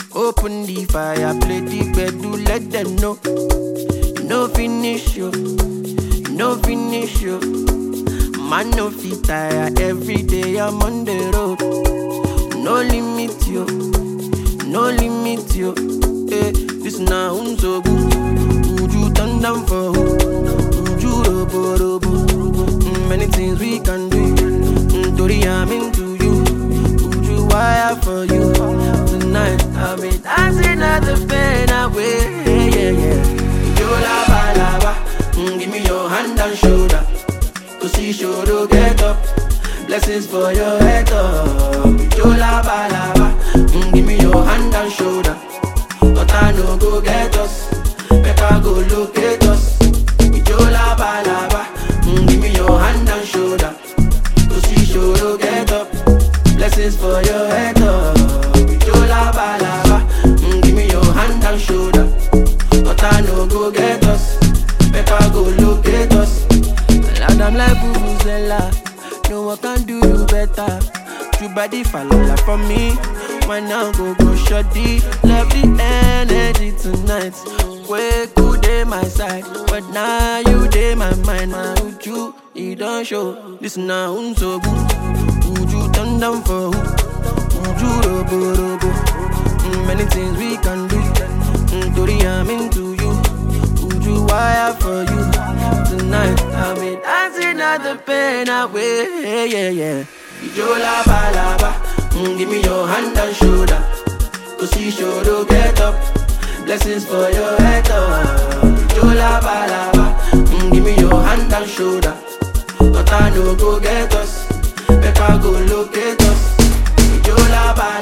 Open the fire, play the bed, do let them know. No finish you, no finish you. Man no fit tire, every day I'm on the road. No limit you, no limit you. Eh, this now so good. Would you turn down for who? Would you robo? Many things we can do. Tori, I'm into you. Would you wire for you? Tonight I'll be dancing at the pain away. Yeah. You lava. Give me your hand and shoulder. To see shoulder get up. Blessings for your head up. You lava. Give me your hand and shoulder. But I no go get us. Better go locate us. You lava. Give me your hand and shoulder. To see shoulder get up. Blessings for your head up. You lava. Give me your hand and shoulder. But I no go get us. Better go locate us. Lord, I'm like Vuvuzela. No one can do you better. You body fall from me. Why now go shorty? Love the energy tonight. Way good day my side, but now you day my mind. My would you don't show. This now so good. Would you turn down for who? Would you robo? Many things we can do. Tori, I'm into you. Would you wire for you? Tonight I'll be dancing at the pain away. Yeah. You lava. Give me your hand and shoulder. To see shoulder get up. Blessings for your head up. You lava. Give me your hand and shoulder. But I no go get us. Better go locate us. You lava.